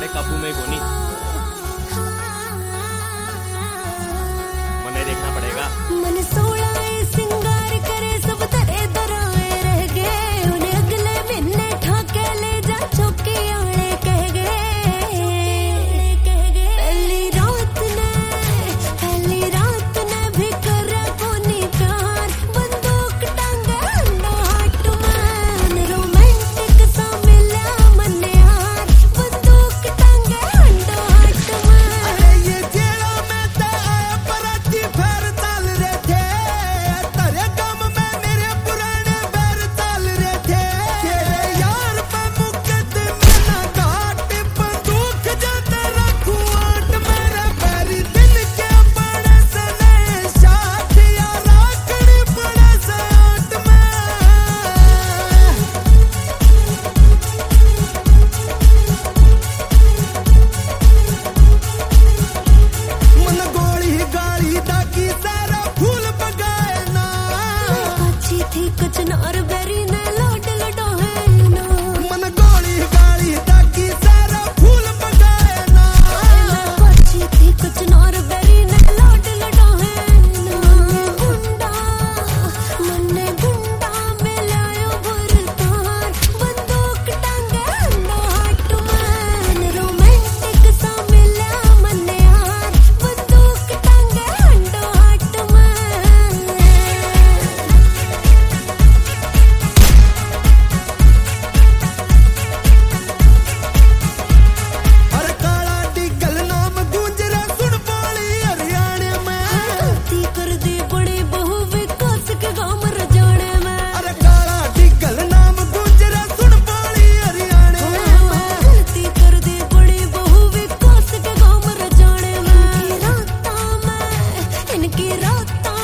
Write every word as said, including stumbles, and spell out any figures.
अपने काबू में कोनी, मने देखना पड़ेगा। मन सोला सिंगार करे सब तरे दराए रह गए, उन्हें अगले महीने ठाके ले जा चौकी आले कह गए। पहली रात ने पहली रात ने भी करे कोनी प्यार, बंदूक टांगे अंडा हाथ में, रोमांटिक सा मिला मन यार, बंदूक टांगे अंडा हाथ में। अरे ये जेड़ा में तो आया पराती फेर ताल रहे थे, तेरे गम में मेरे पुराने बैर ताल रहे थे। तेरे यार पे मुकदमे ना घाट, बंदूक जाते रखूं आट, मेरे बैरी दिल के बड़े से नए शाट, यार आकड़ी बड़े से आट में। मन गोली गाली दागी सारा फूल बगाए ना, अच्छी थी कुछ नार बेरी ने लौट लडो है ना, मन गोली गाली दागी सारा फूल बगाए ना। अच्छी थी कुछ नार बेरी ने लौट लडो है ना। गुंडा मन्ने गुंडा मिलायो बुरतार, बंदूक टांगे अंडा हाथ में, रोमांटिक सा मिला मन यार, बंदूक टांगे अंडा हाथ में। अरे काला डिगल नाम गूंज रहा सुन बोली हरियाणे में, गलती कर दी बड़ी बहू विकास के गाँव रजाने में। अरे काला डिगल नाम गूंज रहा सुन बोली हरियाणे में। गलती कर दी बड़ी बहू विकास के गाँव रजाने में। इनकी राता में इनकी राता